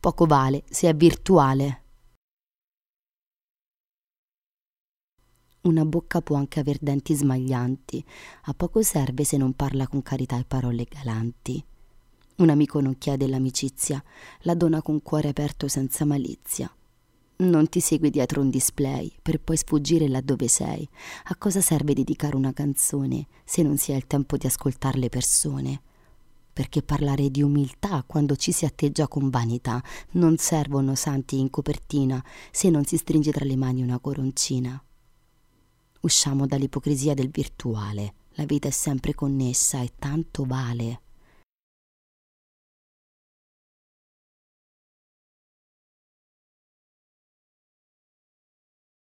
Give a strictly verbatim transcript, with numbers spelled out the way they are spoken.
poco vale se è virtuale. Una bocca può anche aver denti smaglianti, a poco serve se non parla con carità e parole galanti. Un amico non chiede l'amicizia, la dona con cuore aperto senza malizia. Non ti segui dietro un display per poi sfuggire laddove sei. A cosa serve dedicare una canzone se non si ha il tempo di ascoltare le persone? Perché parlare di umiltà quando ci si atteggia con vanità? Non servono santi in copertina se non si stringe tra le mani una coroncina. Usciamo dall'ipocrisia del virtuale. La vita è sempre connessa e tanto vale.